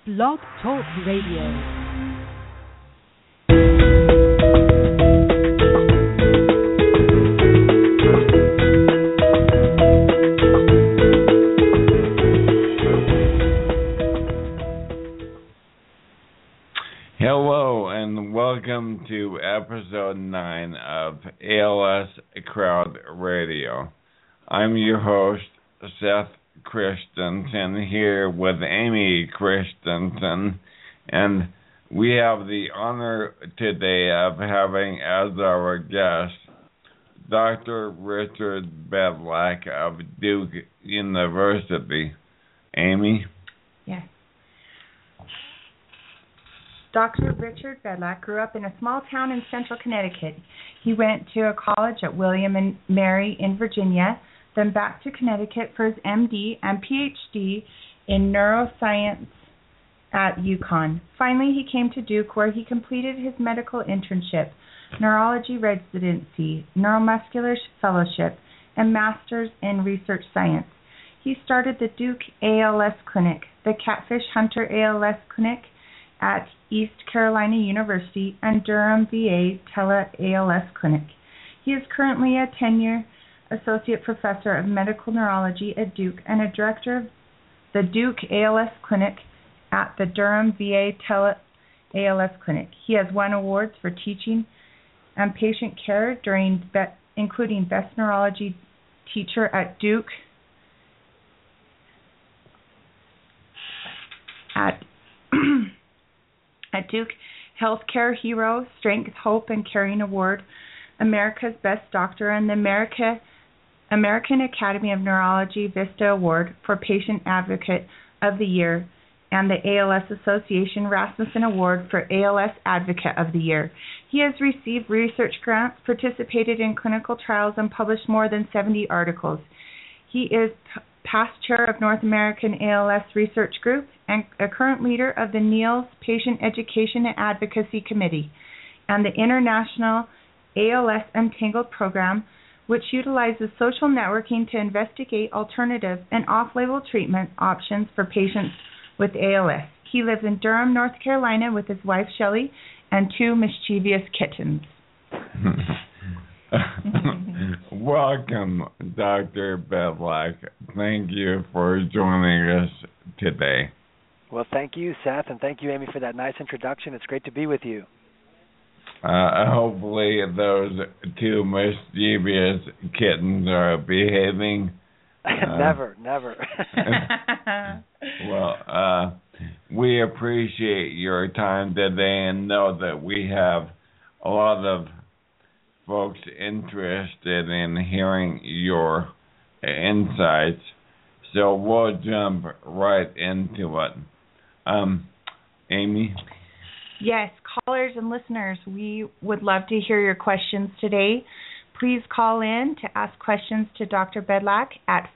Blog Talk Radio. Hello and welcome to episode 9 of ALS Crowd Radio. I'm your host, Seth Christensen, here with Amy Christensen, and we have the honor today of having as our guest Dr. Richard Bedlack of Duke University. Amy? Yes. Dr. Richard Bedlack grew up in a small town in central Connecticut. He went to a college at William and Mary in Virginia, then back to Connecticut for his MD and PhD in neuroscience at UConn. Finally, he came to Duke, where he completed his medical internship, neurology residency, neuromuscular fellowship, and master's in research science. He started the Duke ALS Clinic, the Catfish Hunter ALS Clinic at East Carolina University, and Durham VA Tele-ALS Clinic. He is currently a tenure Associate Professor of Medical Neurology at Duke and a Director of the Duke ALS Clinic at the Durham VA Tele-ALS Clinic. He has won awards for teaching and patient care, including Best Neurology Teacher at Duke, at Duke, Healthcare Hero, Strength, Hope, and Caring Award, America's Best Doctor, and the American Academy of Neurology Vista Award for Patient Advocate of the Year, and the ALS Association Rasmussen Award for ALS Advocate of the Year. He has received research grants, participated in clinical trials, and published more than 70 articles. He is past chair of North American ALS Research Group and a current leader of the NEALS Patient Education and Advocacy Committee and the International ALS Untangled Program, which utilizes social networking to investigate alternative and off-label treatment options for patients with ALS. He lives in Durham, North Carolina with his wife Shelley and 2 mischievous kittens. Welcome, Dr. Bedlack. Thank you for joining us today. Well, thank you, Seth, and thank you, Amy, for that nice introduction. It's great to be with you. Hopefully those 2 mischievous kittens are behaving. Never. Well, we appreciate your time today and know that we have a lot of folks interested in hearing your insights, so we'll jump right into it. Amy? Yes, callers and listeners, we would love to hear your questions today. Please call in to ask questions to Dr. Bedlack at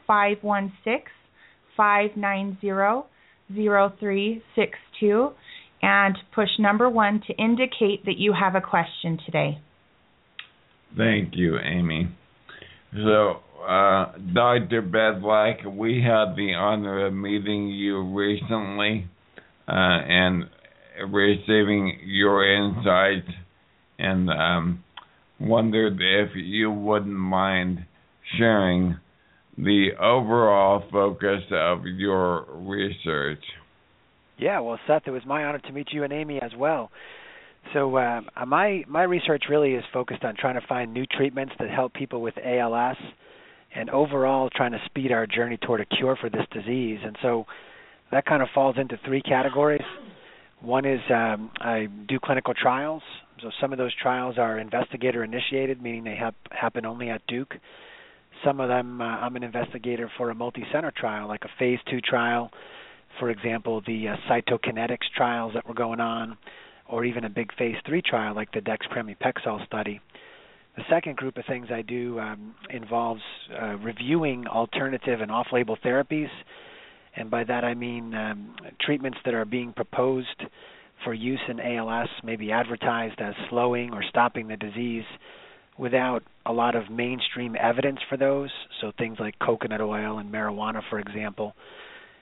516-590-0362 and push number 1 to indicate that you have a question today. Thank you, Amy. So, Dr. Bedlack, we had the honor of meeting you recently and receiving your insights, and wondered if you wouldn't mind sharing the overall focus of your research. Yeah, well, Seth, it was my honor to meet you and Amy as well. So my research really is focused on trying to find new treatments that help people with ALS and overall trying to speed our journey toward a cure for this disease. And so that kind of falls into 3 categories. One is I do clinical trials. So some of those trials are investigator-initiated, meaning they happen only at Duke. Some of them I'm an investigator for a multi-center trial, like a phase 2 trial, for example, the cytokinetics trials that were going on, or even a big phase 3 trial like the dexpramipexole study. The second group of things I do involves reviewing alternative and off-label therapies, and by that I mean treatments that are being proposed for use in ALS, maybe advertised as slowing or stopping the disease without a lot of mainstream evidence for those, so things like coconut oil and marijuana, for example.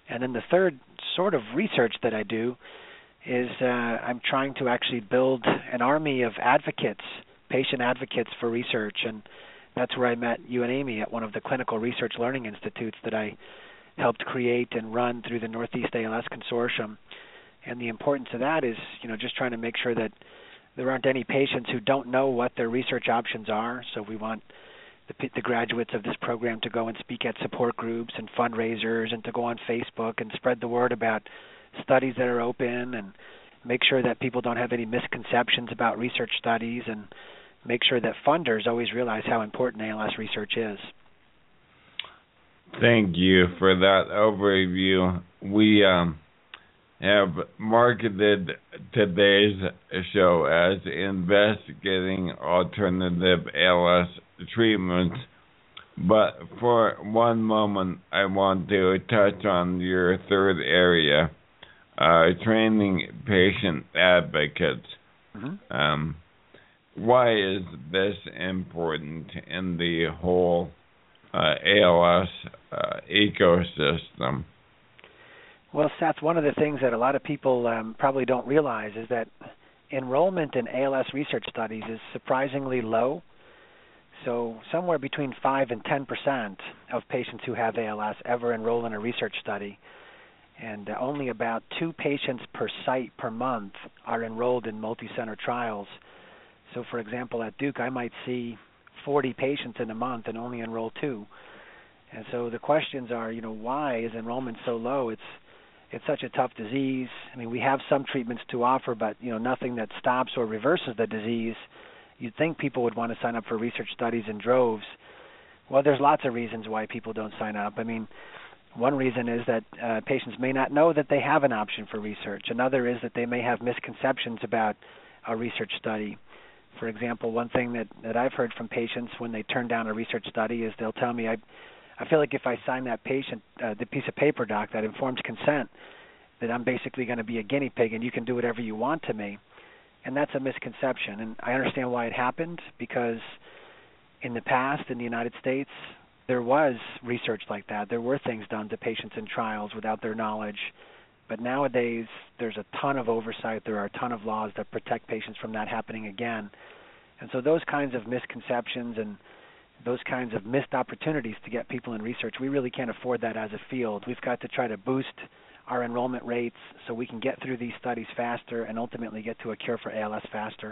And then the third sort of research that I do is I'm trying to actually build an army of advocates, patient advocates for research, and that's where I met you and Amy at one of the clinical research learning institutes that I helped create and run through the Northeast ALS Consortium. And the importance of that is, just trying to make sure that there aren't any patients who don't know what their research options are. So we want the graduates of this program to go and speak at support groups and fundraisers, and to go on Facebook and spread the word about studies that are open, and make sure that people don't have any misconceptions about research studies, and make sure that funders always realize how important ALS research is. Thank you for that overview. We have marketed today's show as investigating alternative ALS treatments, but for one moment I want to touch on your third area, training patient advocates. Mm-hmm. Why is this important in the whole ALS ecosystem? Well, Seth, one of the things that a lot of people probably don't realize is that enrollment in ALS research studies is surprisingly low. So somewhere between 5 and 10% of patients who have ALS ever enroll in a research study, and only about 2 patients per site per month are enrolled in multi-center trials. So, for example, at Duke, I might see 40 patients in a month and only enroll 2. And so the questions are, why is enrollment so low? It's such a tough disease. I mean, we have some treatments to offer, but nothing that stops or reverses the disease. You'd think people would want to sign up for research studies in droves. Well, there's lots of reasons why people don't sign up. I mean, one reason is that patients may not know that they have an option for research. Another is that they may have misconceptions about a research study. For example, one thing that I've heard from patients when they turn down a research study is they'll tell me, I feel like if I sign that patient, the piece of paper, doc, that informed consent, that I'm basically going to be a guinea pig and you can do whatever you want to me. And that's a misconception. And I understand why it happened, because in the past in the United States, there was research like that. There were things done to patients in trials without their knowledge. But nowadays, there's a ton of oversight. There are a ton of laws that protect patients from that happening again. And so those kinds of misconceptions and those kinds of missed opportunities to get people in research, we really can't afford that as a field. We've got to try to boost our enrollment rates so we can get through these studies faster and ultimately get to a cure for ALS faster.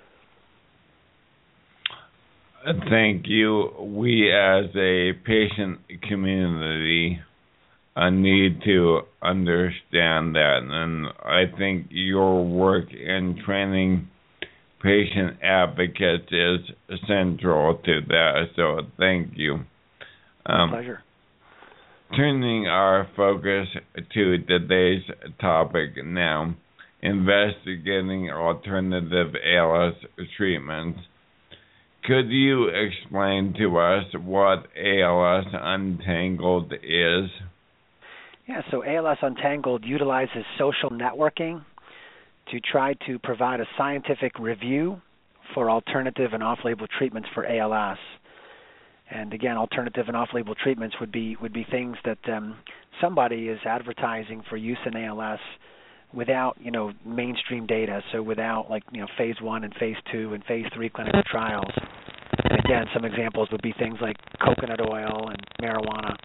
Thank you. We as a patient community need to understand that, and I think your work in training patient advocates is central to that, so thank you. Pleasure. Turning our focus to today's topic now, investigating alternative ALS treatments. Could you explain to us what ALS Untangled is? Yeah, so ALS Untangled utilizes social networking to try to provide a scientific review for alternative and off-label treatments for ALS. And again, alternative and off-label treatments would be things that somebody is advertising for use in ALS without, mainstream data, so without phase 1 and phase 2 and phase 3 clinical trials. And again, some examples would be things like coconut oil and marijuana.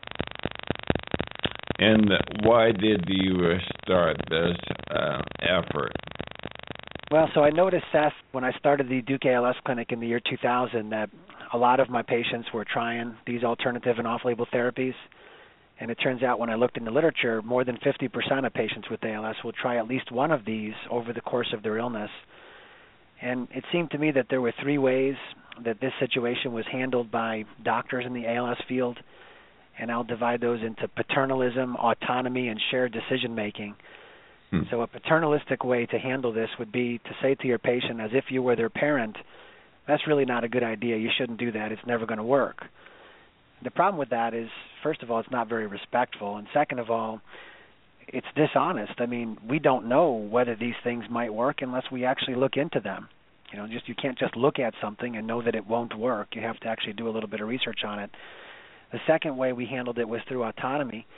And why did you start this effort? Well, so I noticed, Seth, when I started the Duke ALS Clinic in the year 2000, that a lot of my patients were trying these alternative and off-label therapies. And it turns out when I looked in the literature, more than 50% of patients with ALS will try at least one of these over the course of their illness. And it seemed to me that there were 3 ways that this situation was handled by doctors in the ALS field. And I'll divide those into paternalism, autonomy, and shared decision-making. So a paternalistic way to handle this would be to say to your patient, as if you were their parent, that's really not a good idea. You shouldn't do that. It's never going to work. The problem with that is, first of all, it's not very respectful. And second of all, it's dishonest. I mean, we don't know whether these things might work unless we actually look into them. You can't just look at something and know that it won't work. You have to actually do a little bit of research on it. The second way we handled it was through autonomy,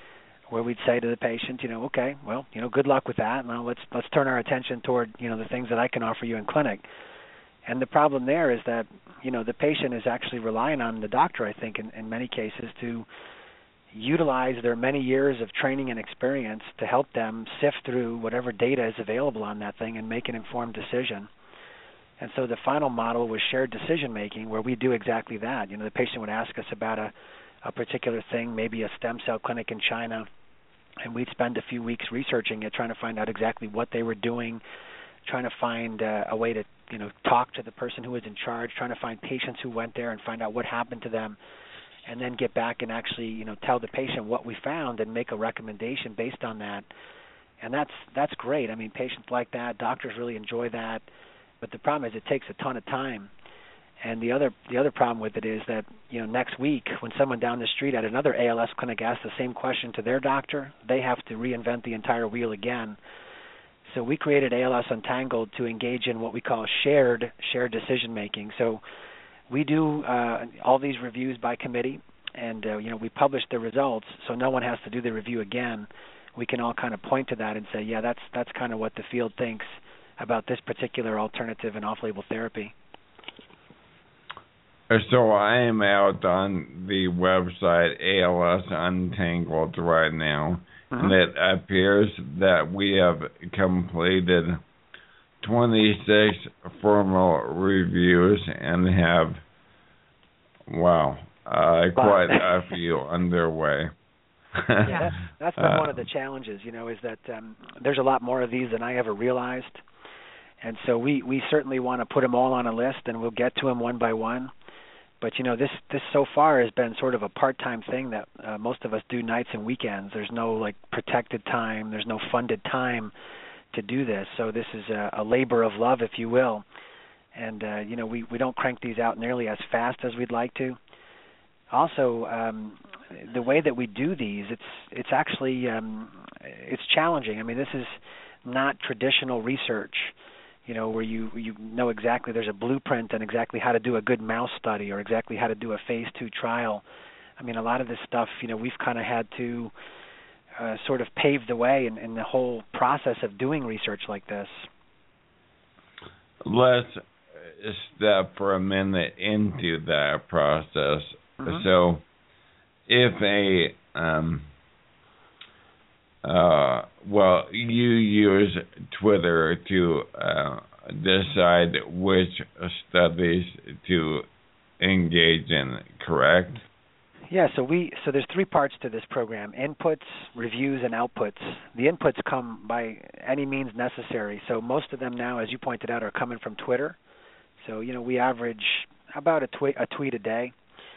where we'd say to the patient, okay, well, good luck with that. Now let's turn our attention toward, the things that I can offer you in clinic. And the problem there is that, the patient is actually relying on the doctor, I think, in many cases, to utilize their many years of training and experience to help them sift through whatever data is available on that thing and make an informed decision. And so the final model was shared decision-making, where we do exactly that. The patient would ask us about a particular thing, maybe a stem cell clinic in China, and we'd spend a few weeks researching it, trying to find out exactly what they were doing, trying to find a way to talk to the person who was in charge, trying to find patients who went there and find out what happened to them, and then get back and actually tell the patient what we found and make a recommendation based on that. And that's great. I mean, patients like that, doctors really enjoy that, but the problem is it takes a ton of time. And the other problem with it is that next week when someone down the street at another ALS clinic asks the same question to their doctor, they have to reinvent the entire wheel again. So we created ALS Untangled to engage in what we call shared decision making. So we do all these reviews by committee, and we publish the results, so no one has to do the review again. We can all kind of point to that and say, yeah, that's kind of what the field thinks about this particular alternative and off-label therapy. So I am out on the website ALS Untangled right now, and it appears that we have completed 26 formal reviews and have, quite a few underway. Yeah, that's been one of the challenges, is that there's a lot more of these than I ever realized. And so we certainly want to put them all on a list, and we'll get to them one by one. But, this so far has been sort of a part-time thing that most of us do nights and weekends. There's no, protected time. There's no funded time to do this. So this is a labor of love, if you will. And, we don't crank these out nearly as fast as we'd like to. Also, the way that we do these, it's actually it's challenging. I mean, this is not traditional research, where you know exactly there's a blueprint and exactly how to do a good mouse study or exactly how to do a phase 2 trial. I mean, a lot of this stuff, we've kind of had to sort of pave the way in the whole process of doing research like this. Let's step for a minute into that process. So if you use Twitter to decide which studies to engage in, correct? Yeah, so there's 3 parts to this program: inputs, reviews, and outputs. The inputs come by any means necessary. So most of them now, as you pointed out, are coming from Twitter. So we average about a tweet a day.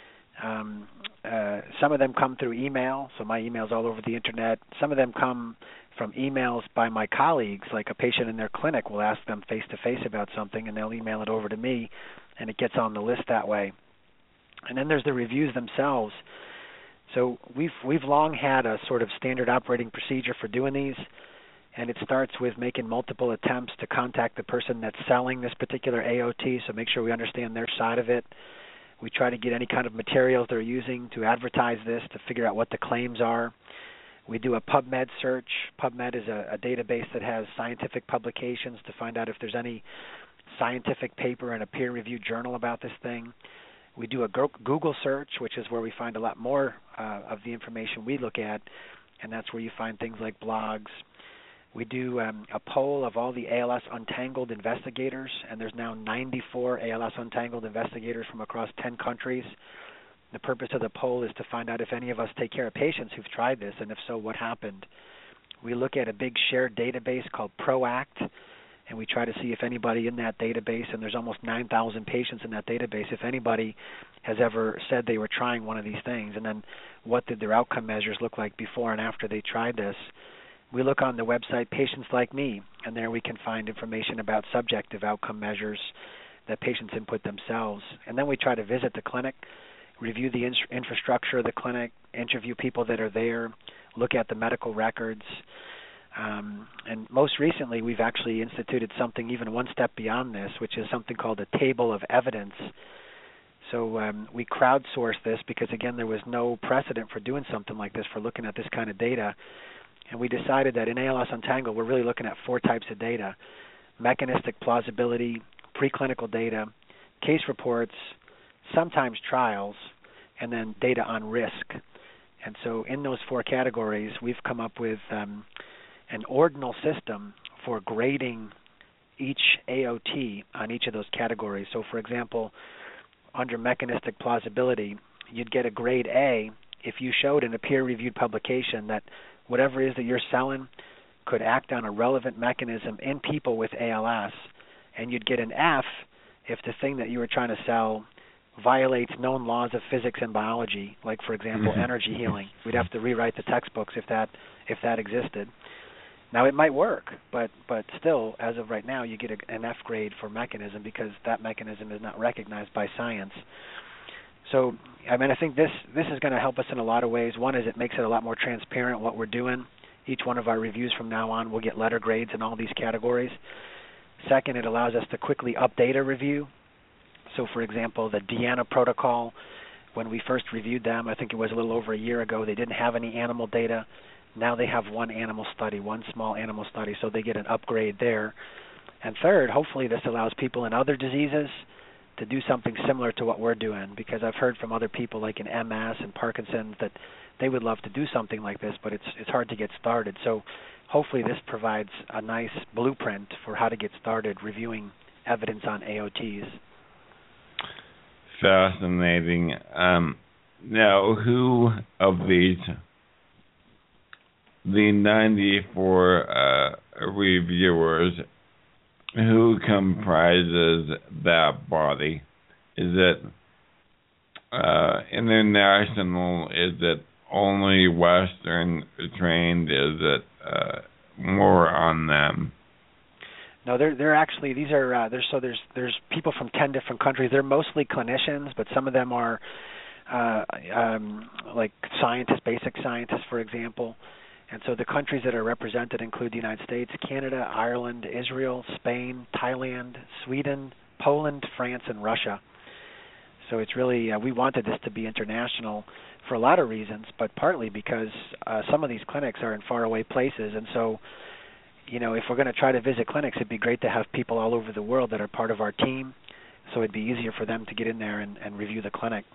Some of them come through email, so my email's all over the internet. Some of them come from emails by my colleagues, like a patient in their clinic will ask them face-to-face about something, and they'll email it over to me, and it gets on the list that way. And then there's the reviews themselves. So we've long had a sort of standard operating procedure for doing these, and it starts with making multiple attempts to contact the person that's selling this particular AOT, so make sure we understand their side of it. We try to get any kind of materials they're using to advertise this, to figure out what the claims are. We do a PubMed search. PubMed is a database that has scientific publications to find out if there's any scientific paper in a peer-reviewed journal about this thing. We do a Google search, which is where we find a lot more of the information we look at, and that's where you find things like blogs. We do a poll of all the ALS Untangled investigators, and there's now 94 ALS Untangled investigators from across 10 countries. The purpose of the poll is to find out if any of us take care of patients who've tried this, and if so, what happened. We look at a big shared database called PROACT, and we try to see if anybody in that database, and there's almost 9,000 patients in that database, if anybody has ever said they were trying one of these things, and then what did their outcome measures look like before and after they tried this. We look on the website Patients Like Me, and there we can find information about subjective outcome measures that patients input themselves. And then we try to visit the clinic, review the infrastructure of the clinic, interview people that are there, look at the medical records. And most recently, we've actually instituted something even one step beyond this, which is something called a table of evidence. so we crowdsourced this because, again, there was no precedent for doing something like this, for looking at this kind of data. And we decided that in ALS Untangled, we're really looking at 4 types of data: mechanistic plausibility, preclinical data, case reports, sometimes trials, and then data on risk. And so in those 4 categories, we've come up with an ordinal system for grading each AOT on each of those categories. So, for example, under mechanistic plausibility, you'd get a grade A if you showed in a peer-reviewed publication that whatever it is that you're selling could act on a relevant mechanism in people with ALS, and you'd get an F if the thing that you were trying to sell violates known laws of physics and biology, like, for example, energy healing. We'd have to rewrite the textbooks if that existed. Now, it might work, but still, as of right now, you get an F grade for mechanism because that mechanism is not recognized by science. So, I mean, I think this is going to help us in a lot of ways. One is it makes it a lot more transparent what we're doing. Each one of our reviews from now on will get letter grades in all these categories. Second, it allows us to quickly update a review. So, for example, the Deanna protocol, when we first reviewed them, I think it was a little over a year ago, they didn't have any animal data. Now they have one small animal study, so they get an upgrade there. And third, hopefully this allows people in other diseases to do something similar to what we're doing, because I've heard from other people like in MS and Parkinson's that they would love to do something like this, but it's hard to get started. So hopefully this provides a nice blueprint for how to get started reviewing evidence on AOTs. Fascinating. Now, who of these, the 94 reviewers, who comprises that body? Is it international? Is it only Western trained? Is it more on them? No, they're actually, these are there's people from 10 different countries. They're mostly clinicians, but some of them are like scientists, basic scientists, for example. And so the countries that are represented include the United States, Canada, Ireland, Israel, Spain, Thailand, Sweden, Poland, France, and Russia. So it's really, we wanted this to be international for a lot of reasons, but partly because some of these clinics are in faraway places. And so, you know, if we're going to try to visit clinics, it'd be great to have people all over the world that are part of our team, so it'd be easier for them to get in there and review the clinic.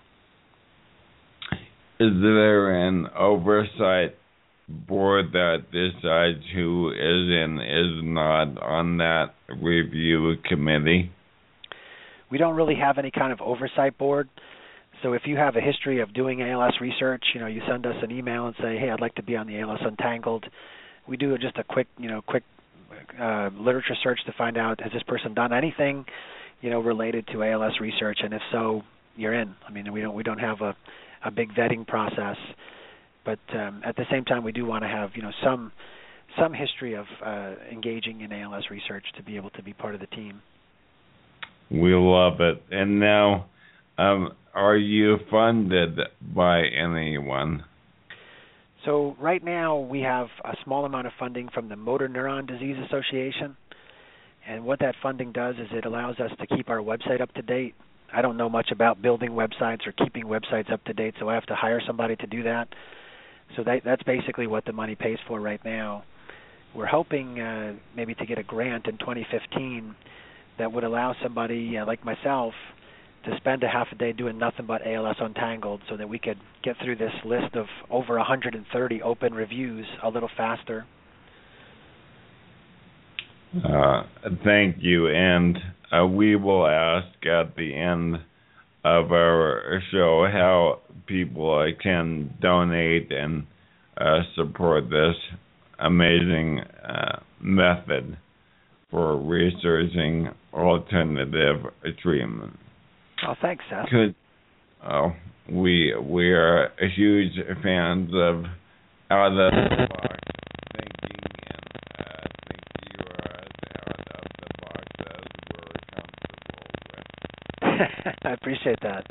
Is there an oversight board that decides who is and is not on that review committee? We don't really have any kind of oversight board. So if you have a history of doing ALS research, you know, you send us an email and say, hey, I'd like to be on the ALS Untangled. We do just a quick literature search to find out, has this person done anything, you know, related to ALS research, and if so, you're in. I mean, we don't have a big vetting process, but at the same time, we do want to have, you know, some history of engaging in ALS research to be able to be part of the team. We love it. And now, are you funded by anyone? So right now we have a small amount of funding from the Motor Neuron Disease Association, and what that funding does is it allows us to keep our website up to date. I don't know much about building websites or keeping websites up to date, so I have to hire somebody to do that. So that's basically what the money pays for right now. We're hoping maybe to get a grant in 2015 that would allow somebody like myself to spend a half a day doing nothing but ALS Untangled, so that we could get through this list of over 130 open reviews a little faster. Thank you, and we will ask at the end of our show how people can donate and support this amazing method for researching alternative treatment. Oh, thanks, Seth. We are huge fans of out of the box thinking, and think you are as out of the box as we're comfortable with. I appreciate that.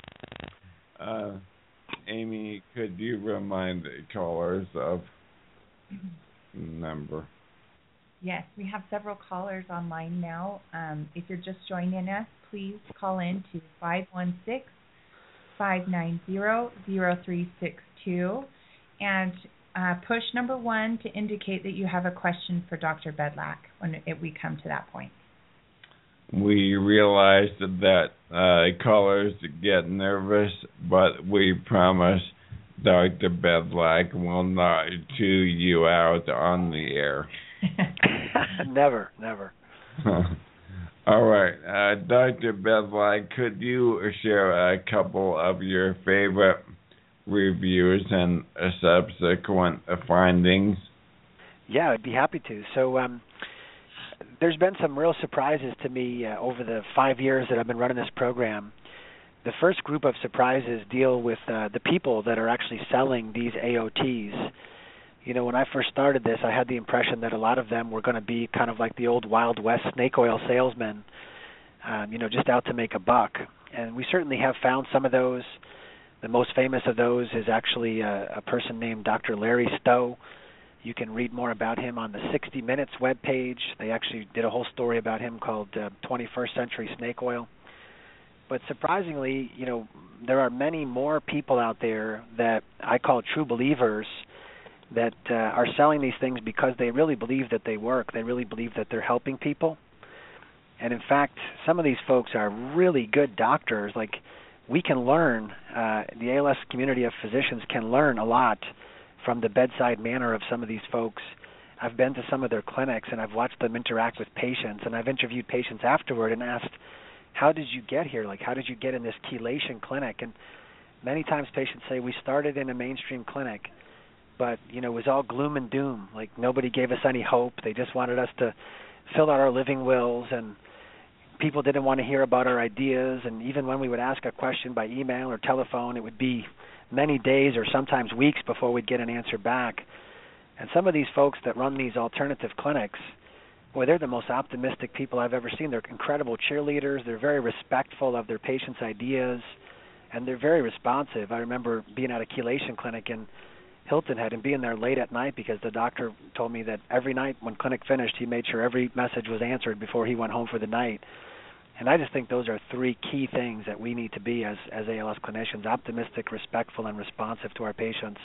Amy, could you remind the callers of number? Yes, we have several callers online now. If you're just joining us, please call in to 888-590-0362 and push number 1 to indicate that you have a question for Dr. Bedlak when we come to that point. We realize that callers get nervous, but we promise Dr. Bedlak will not chew you out on the air. Never. All right. Dr. Bedlak, could you share a couple of your favorite reviews and subsequent findings? Yeah, I'd be happy to. So there's been some real surprises to me over the 5 years that I've been running this program. The first group of surprises deal with the people that are actually selling these AOTs. You know, when I first started this, I had the impression that a lot of them were going to be kind of like the old Wild West snake oil salesmen, just out to make a buck. And we certainly have found some of those. The most famous of those is actually a person named Dr. Larry Stowe. You can read more about him on the 60 Minutes webpage. They actually did a whole story about him called 21st Century Snake Oil. But surprisingly, there are many more people out there that I call true believers that are selling these things because they really believe that they work. They really believe that they're helping people. And in fact, some of these folks are really good doctors. Like, we can learn, the ALS community of physicians can learn a lot from the bedside manner of some of these folks. I've been to some of their clinics and I've watched them interact with patients, and I've interviewed patients afterward and asked, how did you get here? Like, how did you get in this chelation clinic? And many times patients say, we started in a mainstream clinic, but, it was all gloom and doom. Like, nobody gave us any hope. They just wanted us to fill out our living wills, and people didn't want to hear about our ideas. And even when we would ask a question by email or telephone, it would be many days or sometimes weeks before we'd get an answer back. And some of these folks that run these alternative clinics, boy, they're the most optimistic people I've ever seen. They're incredible cheerleaders. They're very respectful of their patients' ideas, and they're very responsive. I remember being at a chelation clinic in Hilton Head and being there late at night because the doctor told me that every night when clinic finished, he made sure every message was answered before he went home for the night. And I just think those are 3 key things that we need to be as ALS clinicians: optimistic, respectful, and responsive to our patients.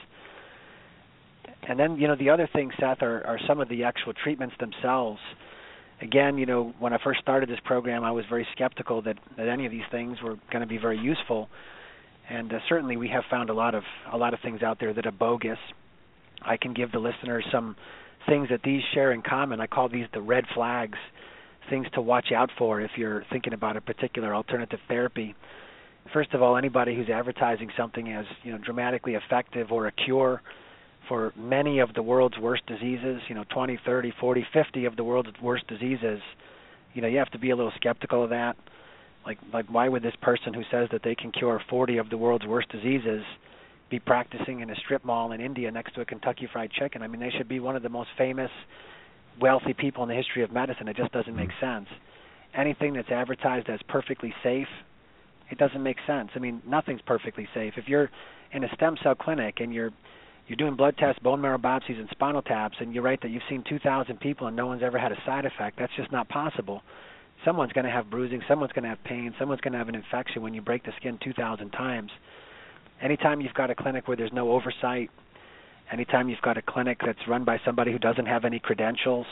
And then, the other thing, Seth, are some of the actual treatments themselves. Again, when I first started this program, I was very skeptical that any of these things were going to be very useful. And certainly we have found a lot of things out there that are bogus. I can give the listeners some things that these share in common. I call these the red flags, things to watch out for if you're thinking about a particular alternative therapy. First of all, anybody who's advertising something as dramatically effective or a cure for many of the world's worst diseases, 20, 30, 40, 50 of the world's worst diseases, you have to be a little skeptical of that. Like why would this person who says that they can cure 40 of the world's worst diseases be practicing in a strip mall in India next to a Kentucky Fried Chicken? I mean, they should be one of the most famous, wealthy people in the history of medicine. It just doesn't make sense. Anything that's advertised as perfectly safe, it doesn't make sense. I mean, nothing's perfectly safe. If you're in a stem cell clinic and you're doing blood tests, bone marrow biopsies, and spinal taps, and you write that you've seen 2,000 people and no one's ever had a side effect, that's just not possible. Someone's going to have bruising, someone's going to have pain, someone's going to have an infection when you break the skin 2,000 times. Anytime you've got a clinic where there's no oversight, anytime you've got a clinic that's run by somebody who doesn't have any credentials,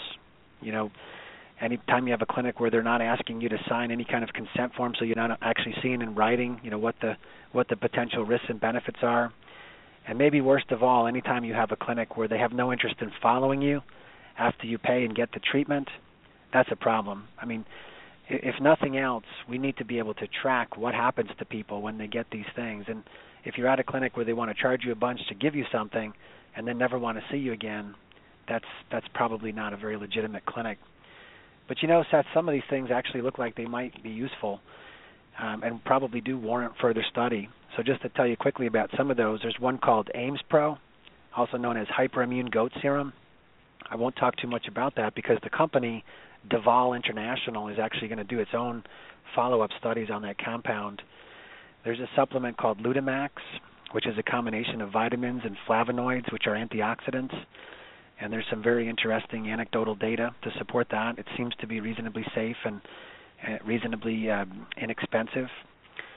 anytime you have a clinic where they're not asking you to sign any kind of consent form, so you're not actually seeing in writing, what the potential risks and benefits are. And maybe worst of all, anytime you have a clinic where they have no interest in following you after you pay and get the treatment, that's a problem. I mean, if nothing else, we need to be able to track what happens to people when they get these things. And if you're at a clinic where they want to charge you a bunch to give you something and then never want to see you again, that's probably not a very legitimate clinic. But Seth, some of these things actually look like they might be useful and probably do warrant further study. So just to tell you quickly about some of those, there's one called Ames Pro, also known as hyperimmune goat serum. I won't talk too much about that because the company Deval International is actually going to do its own follow-up studies on that compound. There's a supplement called Lutamax, which is a combination of vitamins and flavonoids, which are antioxidants. And there's some very interesting anecdotal data to support that. It seems to be reasonably safe and reasonably inexpensive.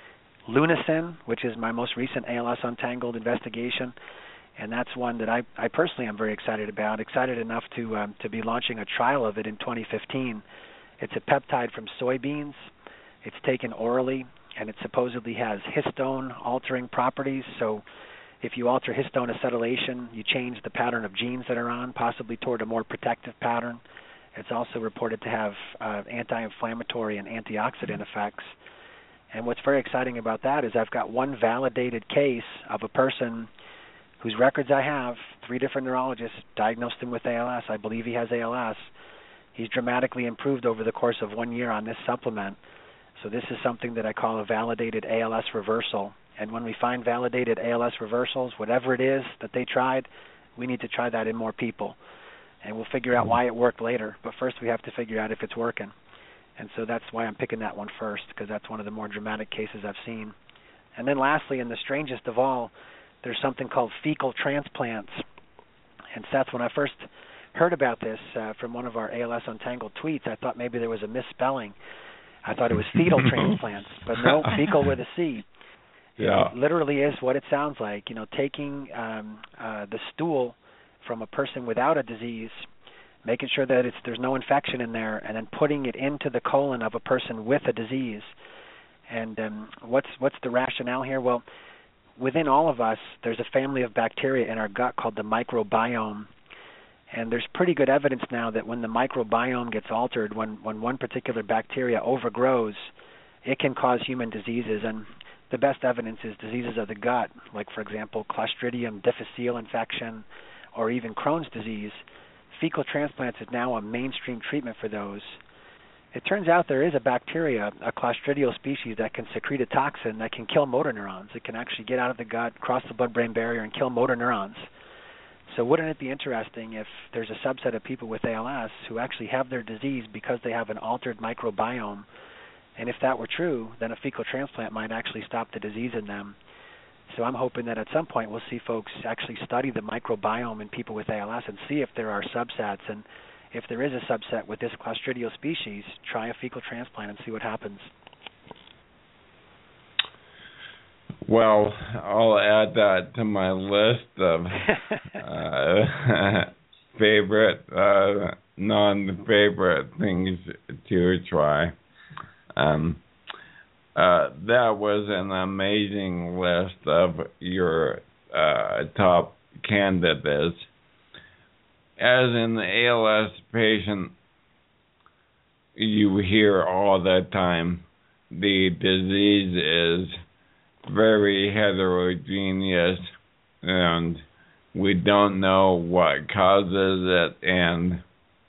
Lunocin, which is my most recent ALS Untangled investigation, and that's one that I personally am very excited about. Excited enough to be launching a trial of it in 2015. It's a peptide from soybeans. It's taken orally, and it supposedly has histone-altering properties. So if you alter histone acetylation, you change the pattern of genes that are on, possibly toward a more protective pattern. It's also reported to have anti-inflammatory and antioxidant effects. And what's very exciting about that is I've got one validated case of a person whose records I have. 3 different neurologists diagnosed him with ALS. I believe he has ALS. He's dramatically improved over the course of 1 year on this supplement. So this is something that I call a validated ALS reversal. And when we find validated ALS reversals, whatever it is that they tried, we need to try that in more people. And we'll figure out why it worked later. But first we have to figure out if it's working. And so that's why I'm picking that one first, because that's one of the more dramatic cases I've seen. And then lastly, and the strangest of all, there's something called fecal transplants. And Seth, when I first heard about this from one of our ALS Untangled tweets, I thought maybe there was a misspelling. I thought it was fetal transplants, but no, fecal with a C. Yeah. It literally is what it sounds like. Taking the stool from a person without a disease, making sure that there's no infection in there, and then putting it into the colon of a person with a disease. And what's the rationale here? Well, within all of us, there's a family of bacteria in our gut called the microbiome. And there's pretty good evidence now that when the microbiome gets altered, when one particular bacteria overgrows, it can cause human diseases. And the best evidence is diseases of the gut, like, for example, Clostridium difficile infection or even Crohn's disease. Fecal transplants is now a mainstream treatment for those. It turns out there is a bacteria, a Clostridial species, that can secrete a toxin that can kill motor neurons. It can actually get out of the gut, cross the blood-brain barrier, and kill motor neurons. So wouldn't it be interesting if there's a subset of people with ALS who actually have their disease because they have an altered microbiome? And if that were true, then a fecal transplant might actually stop the disease in them. So I'm hoping that at some point we'll see folks actually study the microbiome in people with ALS and see if there are subsets. And if there is a subset with this Clostridial species, try a fecal transplant and see what happens. Well, I'll add that to my list of favorite, non-favorite things to try. That was an amazing list of your top candidates. As an ALS patient, you hear all the time the disease is very heterogeneous and we don't know what causes it and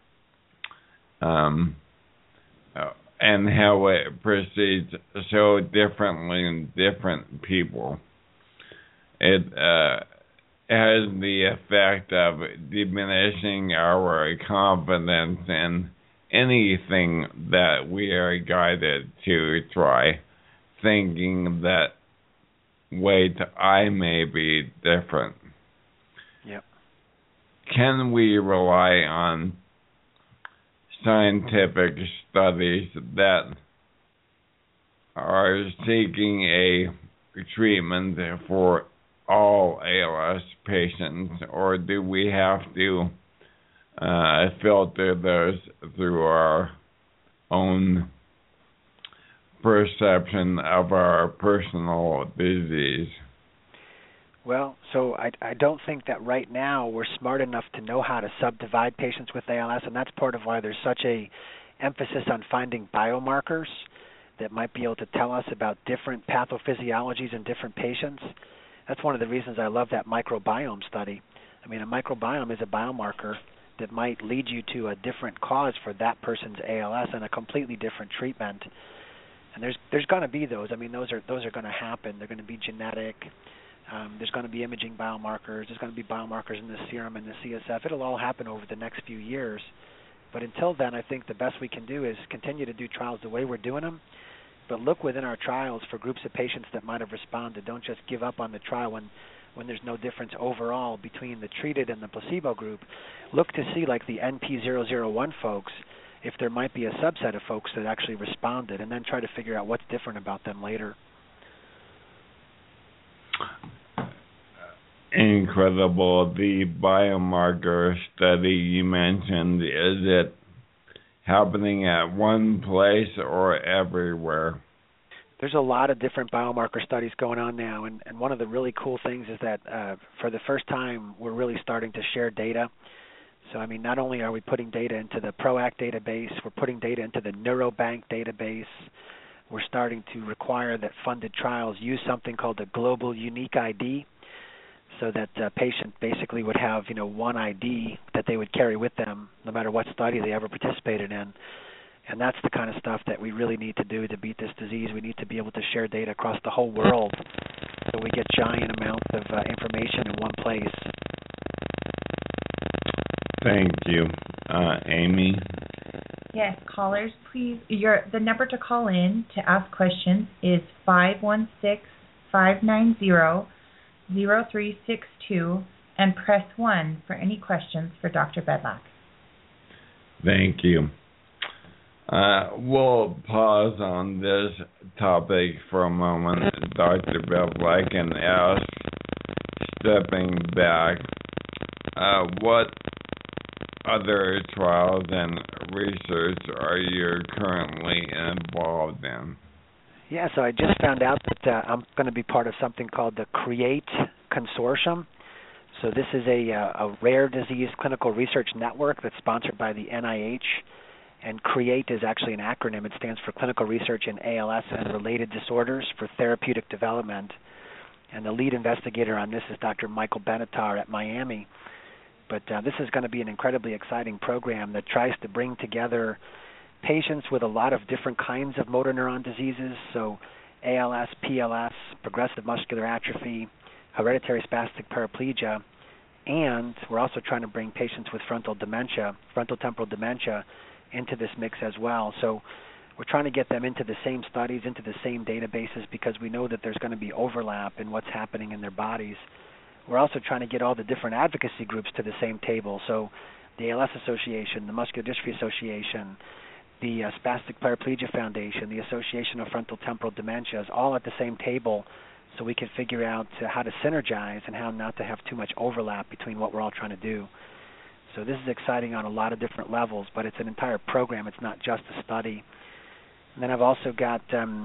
how it proceeds so differently in different people. It has the effect of diminishing our confidence in anything that we are guided to try, thinking that, wait, I may be different. Yep. Can we rely on scientific studies that are seeking a treatment for all ALS patients, or do we have to filter those through our own perception of our personal disease? Well, so I don't think that right now we're smart enough to know how to subdivide patients with ALS, and that's part of why there's such a emphasis on finding biomarkers that might be able to tell us about different pathophysiologies in different patients. That's one of the reasons I love that microbiome study. I mean, a microbiome is a biomarker that might lead you to a different cause for that person's ALS and a completely different treatment. And there's going to be those. I mean, those are going to happen. They're going to be genetic. There's going to be imaging biomarkers. There's going to be biomarkers in the serum and the CSF. It'll all happen over the next few years. But until then, I think the best we can do is continue to do trials the way we're doing them, but look within our trials for groups of patients that might have responded. Don't just give up on the trial when there's no difference overall between the treated and the placebo group. Look to see, like the NP001 folks, if there might be a subset of folks that actually responded, and then try to figure out what's different about them later. incredible. The biomarker study you mentioned, is it happening at one place or everywhere? There's a lot of different biomarker studies going on now, and one of the really cool things is that for the first time, we're really starting to share data. So, I mean, not only are we putting data into the PROACT database, we're putting data into the Neurobank database. We're starting to require that funded trials use something called the Global Unique ID, so that a patient basically would have, one ID that they would carry with them no matter what study they ever participated in. And that's the kind of stuff that we really need to do to beat this disease. We need to be able to share data across the whole world so we get giant amounts of information in one place. Thank you. Amy? Yes, callers, please. The number to call in to ask questions is 516-590-0362 and press 1 for any questions for Dr. Bedlak. Thank you. We'll pause on this topic for a moment, Dr. Bedlak, and ask, stepping back, what other trials and research are you currently involved in? Yeah, so I just found out that I'm going to be part of something called the CREATE Consortium. So this is a rare disease clinical research network that's sponsored by the NIH. And CREATE is actually an acronym. It stands for Clinical Research in ALS and Related Disorders for Therapeutic Development. And the lead investigator on this is Dr. Michael Benatar at Miami. But this is going to be an incredibly exciting program that tries to bring together patients with a lot of different kinds of motor neuron diseases, so ALS, PLS, progressive muscular atrophy, hereditary spastic paraplegia, and we're also trying to bring patients with frontotemporal dementia, into this mix as well. So we're trying to get them into the same studies, into the same databases, because we know that there's going to be overlap in what's happening in their bodies. We're also trying to get all the different advocacy groups to the same table. So the ALS Association, the Muscular Dystrophy Association, the Spastic Paraplegia Foundation, the Association of Frontotemporal Dementias, all at the same table, so we can figure out how to synergize and how not to have too much overlap between what we're all trying to do. So this is exciting on a lot of different levels, but it's an entire program. It's not just a study. And then I've also got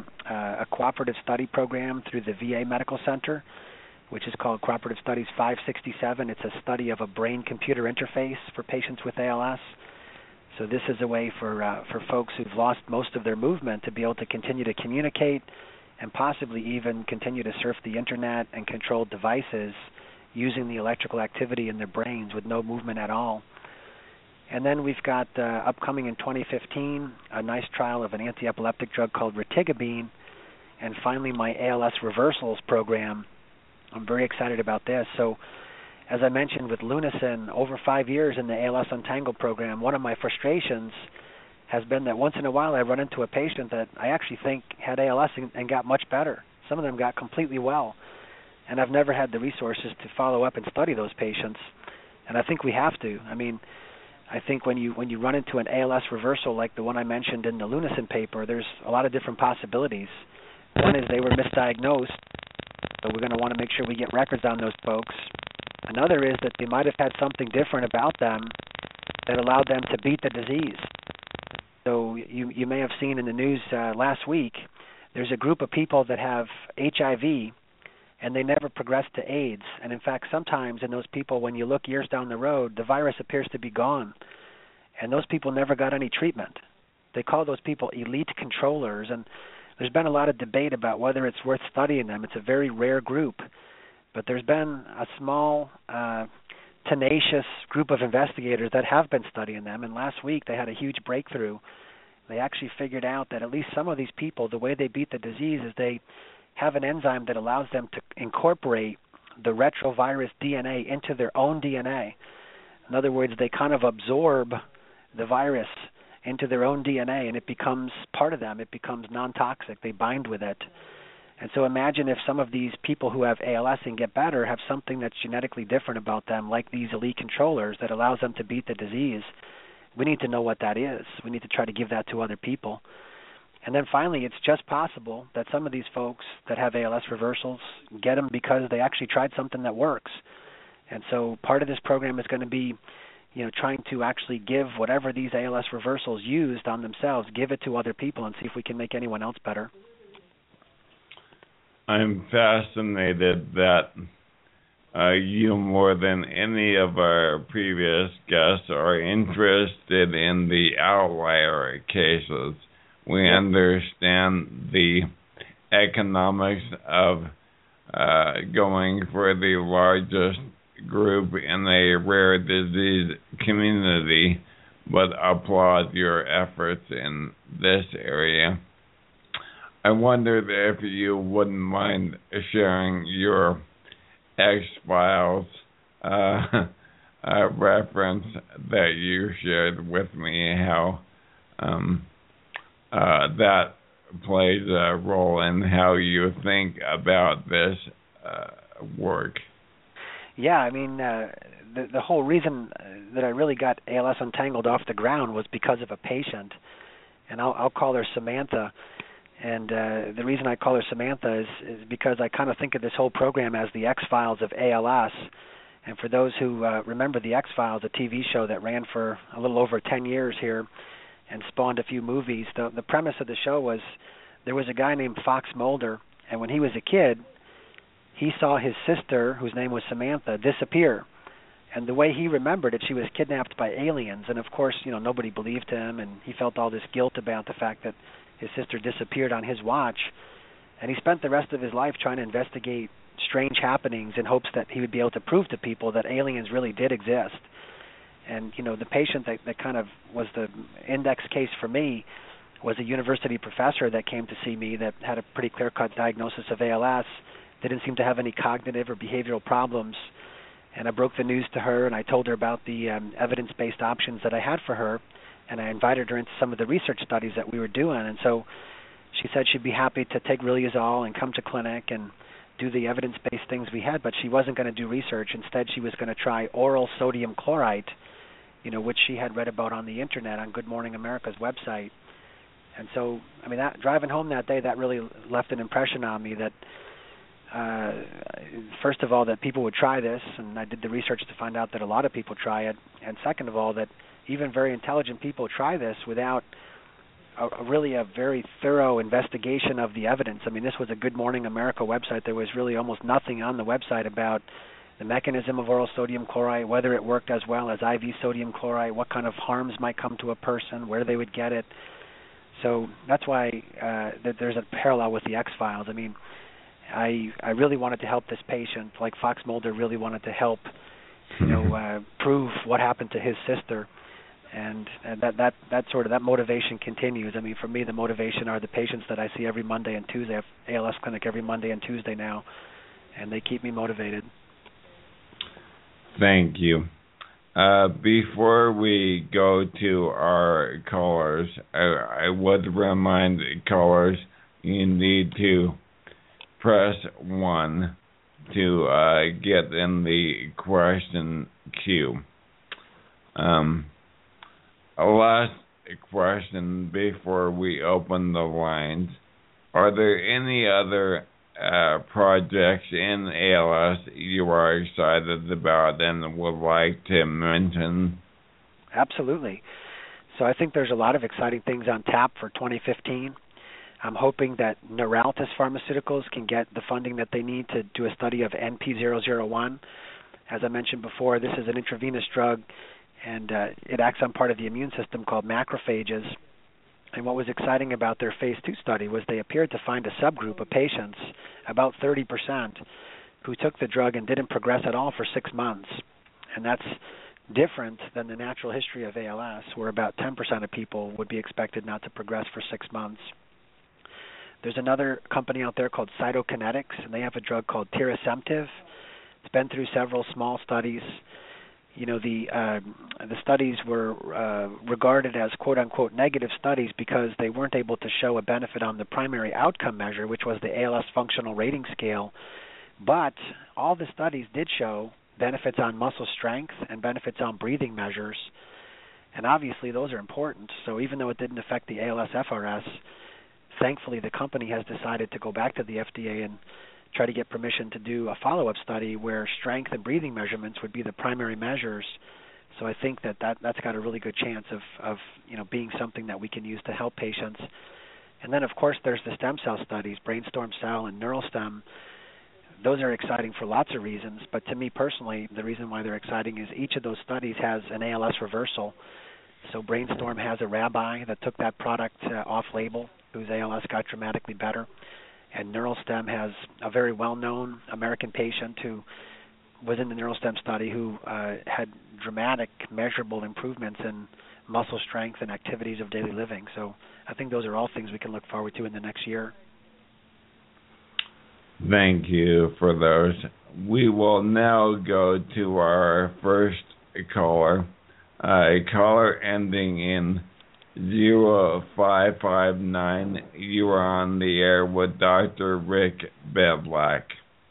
a cooperative study program through the VA Medical Center, which is called Cooperative Studies 567. It's a study of a brain-computer interface for patients with ALS. So this is a way for folks who've lost most of their movement to be able to continue to communicate and possibly even continue to surf the internet and control devices using the electrical activity in their brains with no movement at all. And then we've got upcoming in 2015 a nice trial of an anti-epileptic drug called retigabine, and finally my ALS reversals program. I'm very excited about this. So as I mentioned with Lunison, over 5 years in the ALS Untangled program, one of my frustrations has been that once in a while I run into a patient that I actually think had ALS and got much better. Some of them got completely well. And I've never had the resources to follow up and study those patients. And I think we have to. I mean, I think when you run into an ALS reversal like the one I mentioned in the Lunison paper, there's a lot of different possibilities. One is they were misdiagnosed, so we're going to want to make sure we get records on those folks. Another is that they might have had something different about them that allowed them to beat the disease. So you may have seen in the news last week, there's a group of people that have HIV and they never progress to AIDS. And in fact, sometimes in those people, when you look years down the road, the virus appears to be gone. And those people never got any treatment. They call those people elite controllers. And there's been a lot of debate about whether it's worth studying them. It's a very rare group. But there's been a small, tenacious group of investigators that have been studying them. And last week they had a huge breakthrough. They actually figured out that at least some of these people, the way they beat the disease is they have an enzyme that allows them to incorporate the retrovirus DNA into their own DNA. In other words, they kind of absorb the virus into their own DNA, and it becomes part of them. It becomes non-toxic. They bind with it. And so imagine if some of these people who have ALS and get better have something that's genetically different about them, like these elite controllers, that allows them to beat the disease. We need to know what that is. We need to try to give that to other people. And then finally, it's just possible that some of these folks that have ALS reversals get them because they actually tried something that works. And so part of this program is going to be, trying to actually give whatever these ALS reversals used on themselves, give it to other people and see if we can make anyone else better. I'm fascinated that you, more than any of our previous guests, are interested in the outlier cases. We understand the economics of going for the largest group in a rare disease community, but applaud your efforts in this area. I wondered if you wouldn't mind sharing your X-Files reference that you shared with me, how that plays a role in how you think about this work. Yeah, I mean, the whole reason that I really got ALS Untangled off the ground was because of a patient, and I'll call her Samantha. And the reason I call her Samantha is because I kind of think of this whole program as the X-Files of ALS. And for those who remember the X-Files, a TV show that ran for a little over 10 years here and spawned a few movies, the premise of the show was there was a guy named Fox Mulder, and when he was a kid, he saw his sister, whose name was Samantha, disappear. And the way he remembered it, she was kidnapped by aliens. And of course, nobody believed him, and he felt all this guilt about the fact that his sister disappeared on his watch. And he spent the rest of his life trying to investigate strange happenings in hopes that he would be able to prove to people that aliens really did exist. And, the patient that kind of was the index case for me was a university professor that came to see me that had a pretty clear-cut diagnosis of ALS, didn't seem to have any cognitive or behavioral problems. And I broke the news to her, and I told her about the evidence-based options that I had for her, and I invited her into some of the research studies that we were doing. And so she said she'd be happy to take Riluzole and come to clinic and do the evidence-based things we had, but she wasn't going to do research. Instead, she was going to try oral sodium chloride, which she had read about on the internet on Good Morning America's website. And so, driving home that day, that really left an impression on me that, first of all, that people would try this, and I did the research to find out that a lot of people try it, and second of all, that even very intelligent people try this without a very thorough investigation of the evidence. This was a Good Morning America website. There was really almost nothing on the website about the mechanism of oral sodium chloride, whether it worked as well as IV sodium chloride, what kind of harms might come to a person, where they would get it. So that's why that there's a parallel with the X-Files. I really wanted to help this patient, like Fox Mulder really wanted to help, prove what happened to his sister, and that motivation continues. For me, the motivation are the patients that I see every Monday and Tuesday. I have ALS clinic every Monday and Tuesday now, and they keep me motivated. Thank you. Before we go to our callers, I would remind callers you need to press 1 to get in the question queue. A last question before we open the lines. Are there any other projects in ALS you are excited about and would like to mention? Absolutely. So I think there's a lot of exciting things on tap for 2015. I'm hoping that Neuraltis Pharmaceuticals can get the funding that they need to do a study of NP001. As I mentioned before, this is an intravenous drug, and it acts on part of the immune system called macrophages. And what was exciting about their phase 2 study was they appeared to find a subgroup of patients, about 30%, who took the drug and didn't progress at all for 6 months. And that's different than the natural history of ALS, where about 10% of people would be expected not to progress for 6 months. There's another company out there called Cytokinetics, and they have a drug called tirasemtiv. It's been through several small studies. The studies were regarded as quote-unquote negative studies because they weren't able to show a benefit on the primary outcome measure, which was the ALS Functional Rating Scale. But all the studies did show benefits on muscle strength and benefits on breathing measures. And obviously those are important. So even though it didn't affect the ALS-FRS, thankfully the company has decided to go back to the FDA and try to get permission to do a follow-up study where strength and breathing measurements would be the primary measures. So I think that's got a really good chance of being something that we can use to help patients. And then, of course, there's the stem cell studies, Brainstorm Cell and NeuralStem. Those are exciting for lots of reasons, but to me personally, the reason why they're exciting is each of those studies has an ALS reversal. So Brainstorm has a rabbi that took that product off-label, whose ALS got dramatically better. And NeuralStem has a very well-known American patient who was in the NeuralStem study who had dramatic, measurable improvements in muscle strength and activities of daily living. So I think those are all things we can look forward to in the next year. Thank you for those. We will now go to our first caller, a caller ending in 0559. You are on the air with Dr. Rick Bedlack.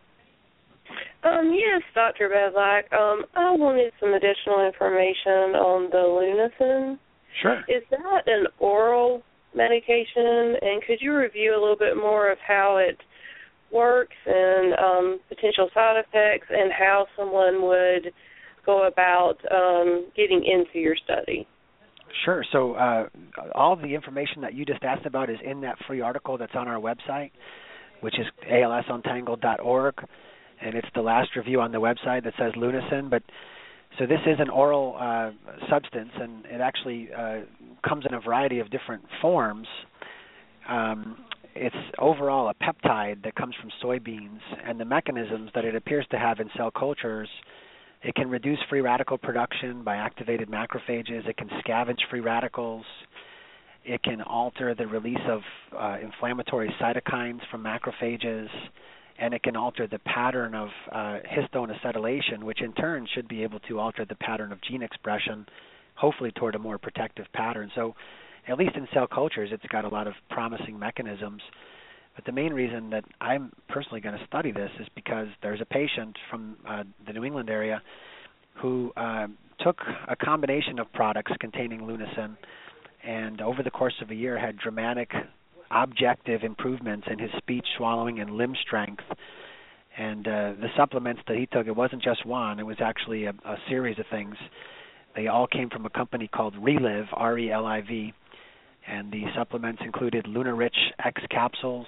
Yes, Dr. Bedlack. I wanted some additional information on the Lunesen. Sure. Is that an oral medication? And could you review a little bit more of how it works and potential side effects and how someone would go about getting into your study? Sure. So all the information that you just asked about is in that free article that's on our website, which is alsuntangled.org, and it's the last review on the website that says Lunesen. But so this is an oral substance, and it actually comes in a variety of different forms. It's overall a peptide that comes from soybeans, and the mechanisms that it appears to have in cell cultures, it can reduce free radical production by activated macrophages. It can scavenge free radicals. It can alter the release of inflammatory cytokines from macrophages, and it can alter the pattern of histone acetylation, which in turn should be able to alter the pattern of gene expression, hopefully toward a more protective pattern. So at least in cell cultures, it's got a lot of promising mechanisms. But the main reason that I'm personally going to study this is because there's a patient from the New England area who took a combination of products containing Lunesen, and over the course of a year had dramatic objective improvements in his speech, swallowing, and limb strength. And the supplements that he took, it wasn't just one, it was actually a series of things. They all came from a company called Reliv, R-E-L-I-V, and the supplements included LunaRich X capsules,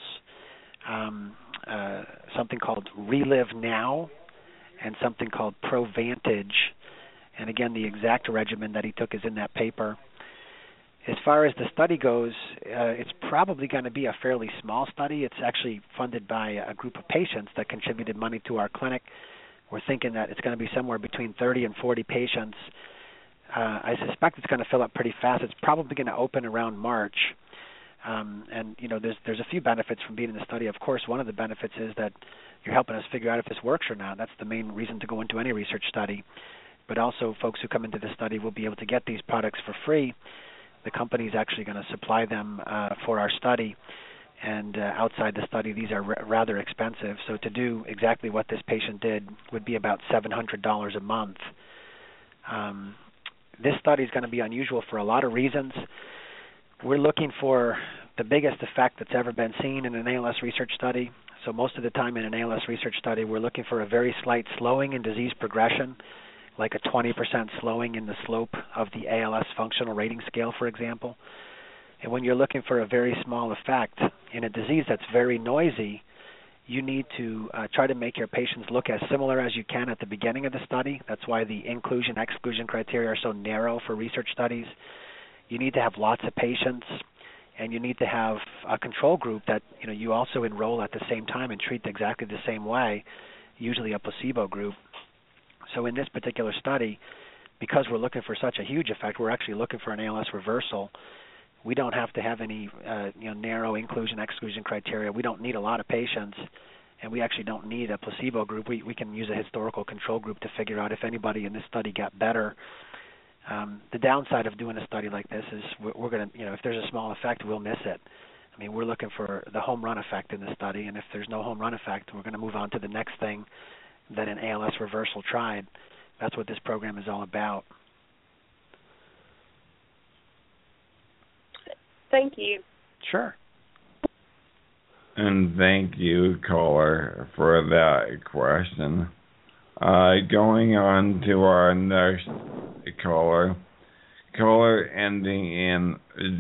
something called Reliv Now, and something called ProVantage. And again, the exact regimen that he took is in that paper. As far as the study goes, it's probably going to be a fairly small study. It's actually funded by a group of patients that contributed money to our clinic. We're thinking that it's going to be somewhere between 30 and 40 patients. I suspect it's going to fill up pretty fast. It's probably going to open around March. And there's a few benefits from being in the study. Of course, one of the benefits is that you're helping us figure out if this works or not. That's the main reason to go into any research study. But also, folks who come into the study will be able to get these products for free. The company is actually going to supply them for our study. And outside the study, these are rather expensive. So to do exactly what this patient did would be about $700 a month. This study is going to be unusual for a lot of reasons. We're looking for the biggest effect that's ever been seen in an ALS research study. So most of the time in an ALS research study, we're looking for a very slight slowing in disease progression, like a 20% slowing in the slope of the ALS functional rating scale, for example. And when you're looking for a very small effect in a disease that's very noisy, you need to try to make your patients look as similar as you can at the beginning of the study. That's why the inclusion-exclusion criteria are so narrow for research studies. You need to have lots of patients, and you need to have a control group that you also enroll at the same time and treat exactly the same way, usually a placebo group. So in this particular study, because we're looking for such a huge effect, we're actually looking for an ALS reversal. We don't have to have any narrow inclusion-exclusion criteria. We don't need a lot of patients, and we actually don't need a placebo group. We can use a historical control group to figure out if anybody in this study got better. The downside of doing a study like this is we're going to, if there's a small effect, we'll miss it. I mean, we're looking for the home run effect in the study, and if there's no home run effect, we're going to move on to the next thing that an ALS reversal tried. That's what this program is all about. Thank you. Sure. And thank you, caller, for that question. Going on to our next caller. Caller ending in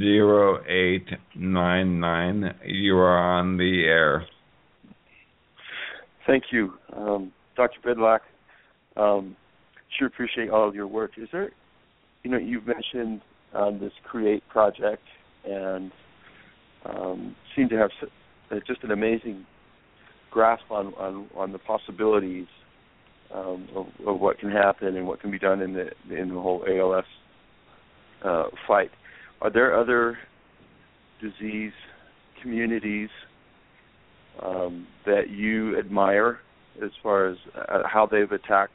0899. You are on the air. Thank you, Dr. Bedlak. Sure appreciate all of your work. Is there, you've mentioned this CREATE project and seem to have just an amazing grasp on the possibilities of what can happen and what can be done in the whole ALS fight. Are there other disease communities that you admire as far as how they've attacked,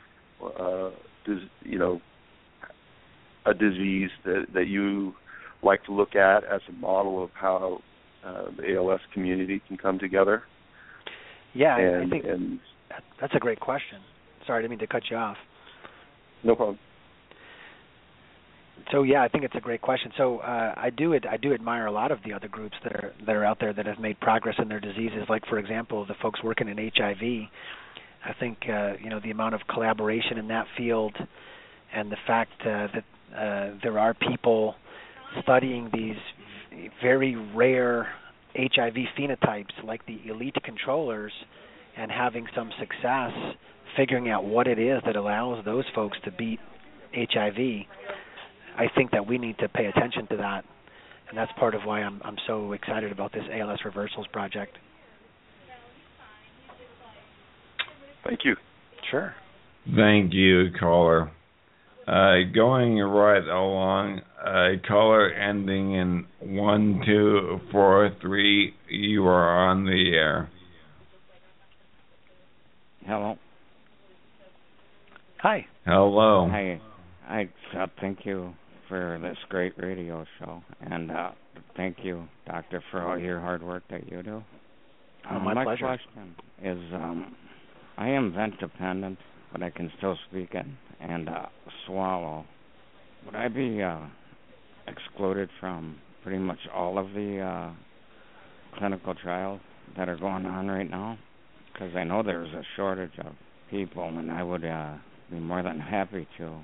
a disease that you like to look at as a model of how the ALS community can come together? Yeah, I think that's a great question. Sorry, I didn't mean to cut you off. No problem. So yeah, I think it's a great question. So I do admire a lot of the other groups that are out there that have made progress in their diseases. Like for example, the folks working in HIV. I think the amount of collaboration in that field, and the fact that there are people studying these very rare HIV phenotypes, like the elite controllers, and having some success figuring out what it is that allows those folks to beat HIV. I think that we need to pay attention to that, and that's part of why I'm so excited about this ALS Reversals project. Thank you. Sure. Thank you, caller. Going right along, caller ending in 1243. You are on the air. Hello. Hi. Hello. Hi. I thank you for this great radio show, and thank you, Doctor, for all your hard work that you do. My pleasure. My question is, I am vent dependent, but I can still speak and swallow. Would I be excluded from pretty much all of the clinical trials that are going on right now? Because I know there's a shortage of people, and I would be more than happy to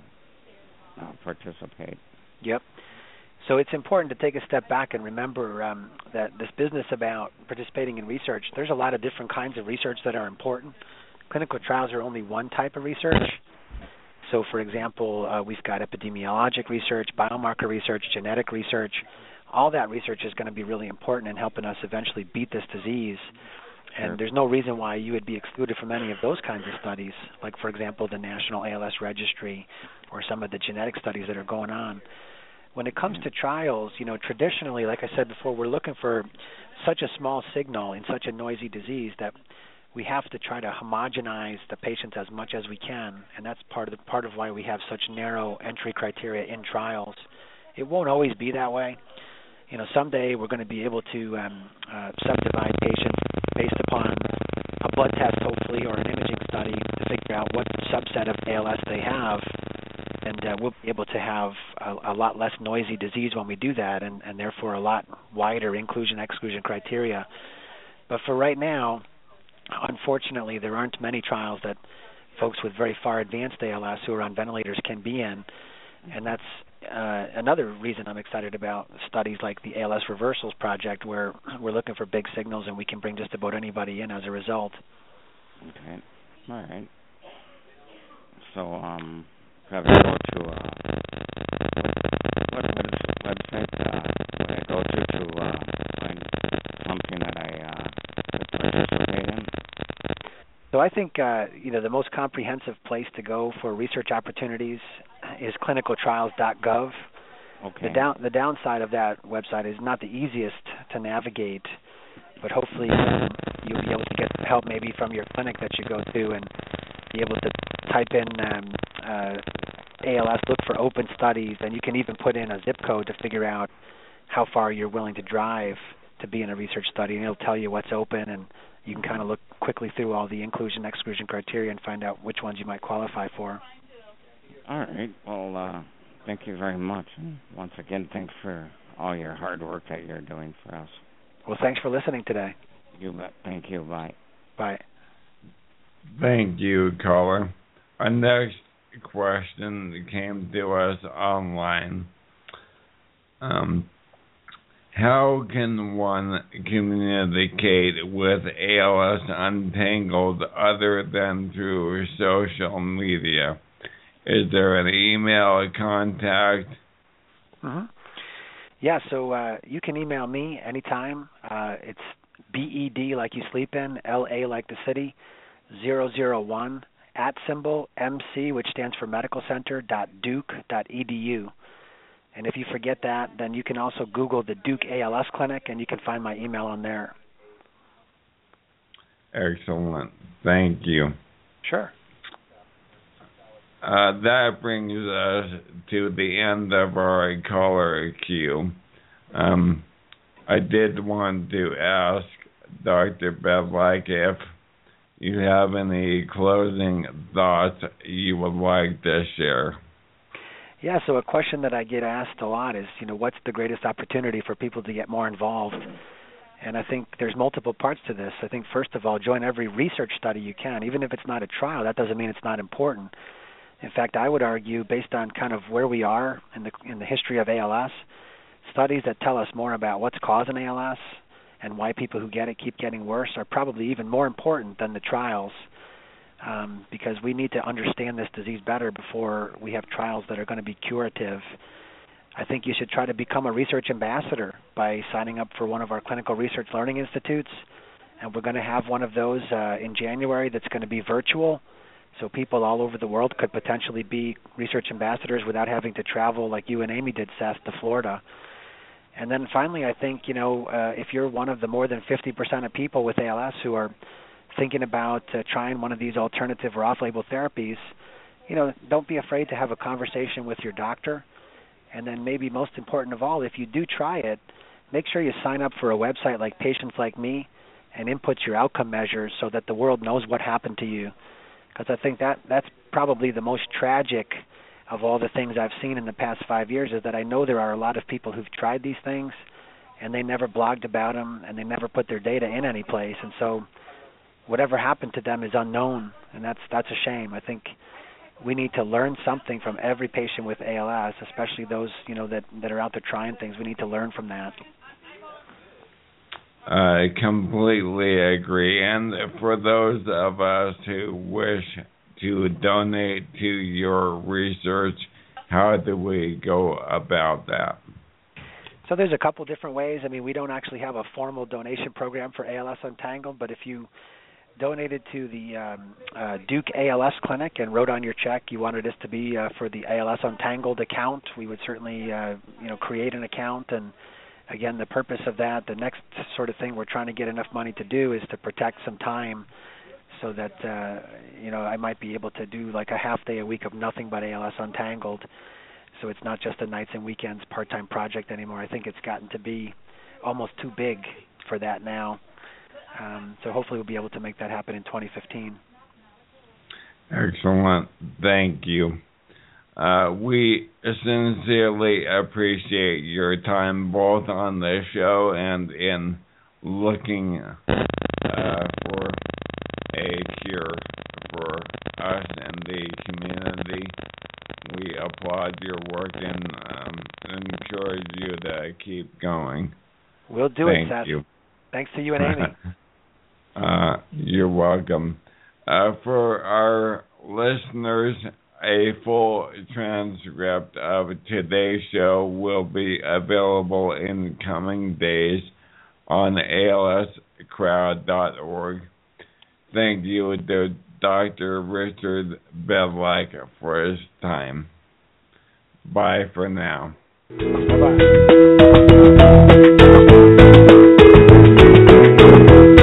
participate. Yep. So it's important to take a step back and remember that this business about participating in research, there's a lot of different kinds of research that are important. Clinical trials are only one type of research. So, for example, we've got epidemiologic research, biomarker research, genetic research. All that research is going to be really important in helping us eventually beat this disease. And there's no reason why you would be excluded from any of those kinds of studies, like, for example, the National ALS Registry or some of the genetic studies that are going on. When it comes to trials, traditionally, like I said before, we're looking for such a small signal in such a noisy disease that we have to try to homogenize the patients as much as we can, and that's part of why we have such narrow entry criteria in trials. It won't always be that way. Someday we're going to be able to subdivide patients based upon a blood test, hopefully, or an imaging study to figure out what subset of ALS they have, and we'll be able to have a lot less noisy disease when we do that, and therefore a lot wider inclusion-exclusion criteria. But for right now, unfortunately, there aren't many trials that folks with very far advanced ALS who are on ventilators can be in, and that's another reason I'm excited about studies like the ALS Reversals project, where we're looking for big signals and we can bring just about anybody in as a result. Okay. All right. So, probably go to what website would I go to find something that I could participate in? So I think the most comprehensive place to go for research opportunities is clinicaltrials.gov. Okay. The downside of that website is not the easiest to navigate, but hopefully you'll be able to get help maybe from your clinic that you go to and be able to type in ALS, look for open studies, and you can even put in a zip code to figure out how far you're willing to drive to be in a research study, and it'll tell you what's open, and you can kind of look quickly through all the inclusion-exclusion criteria and find out which ones you might qualify for. All right. Well, thank you very much. And once again, thanks for all your hard work that you're doing for us. Well, thanks for listening today. You bet. Thank you. Bye. Bye. Thank you, caller. Our next question came to us online. How can one communicate with ALS Untangled other than through social media? Is there an email contact? Mm-hmm. Yeah, so you can email me anytime. It's BED like you sleep in, LA like the city, 001 @MC, which stands for Medical Center .duke.edu. And if you forget that, then you can also Google the Duke ALS Clinic, and you can find my email on there. Excellent. Thank you. Sure. That brings us to the end of our caller queue. I did want to ask Dr. Bedlak if you have any closing thoughts you would like to share. Yeah, so a question that I get asked a lot is, what's the greatest opportunity for people to get more involved? And I think there's multiple parts to this. I think, first of all, join every research study you can. Even if it's not a trial, that doesn't mean it's not important. In fact, I would argue, based on kind of where we are in the history of ALS, studies that tell us more about what's causing ALS and why people who get it keep getting worse are probably even more important than the trials. Because we need to understand this disease better before we have trials that are going to be curative. I think you should try to become a research ambassador by signing up for one of our clinical research learning institutes. And we're going to have one of those in January that's going to be virtual. So people all over the world could potentially be research ambassadors without having to travel like you and Amy did, Seth, to Florida. And then finally, I think, if you're one of the more than 50% of people with ALS who are thinking about trying one of these alternative or off-label therapies, don't be afraid to have a conversation with your doctor. And then maybe most important of all, if you do try it, make sure you sign up for a website like Patients Like Me and input your outcome measures so that the world knows what happened to you. Because I think that's probably the most tragic of all the things I've seen in the past 5 years, is that I know there are a lot of people who've tried these things and they never blogged about them and they never put their data in any place. And so whatever happened to them is unknown, and that's a shame. I think we need to learn something from every patient with ALS, especially those that are out there trying things. We need to learn from that. I completely agree. And for those of us who wish to donate to your research, how do we go about that? So there's a couple different ways. I mean, we don't actually have a formal donation program for ALS Untangled, but if you donated to the Duke ALS Clinic and wrote on your check you wanted this to be for the ALS Untangled account, we would certainly create an account. And again, the purpose of that, the next sort of thing we're trying to get enough money to do is to protect some time so that I might be able to do like a half day a week of nothing but ALS Untangled. So it's not just a nights and weekends part-time project anymore. I think it's gotten to be almost too big for that now. So hopefully we'll be able to make that happen in 2015. Excellent. Thank you. We sincerely appreciate your time both on the show and in looking for a cure for us and the community. We applaud your work and encourage you to keep going. We'll do it, Seth. Thank you. Thanks to you and Amy. You're welcome. For our listeners, a full transcript of today's show will be available in coming days on alscrowd.org. Thank you to Dr. Richard Bedlak for his time. Bye for now. Bye-bye.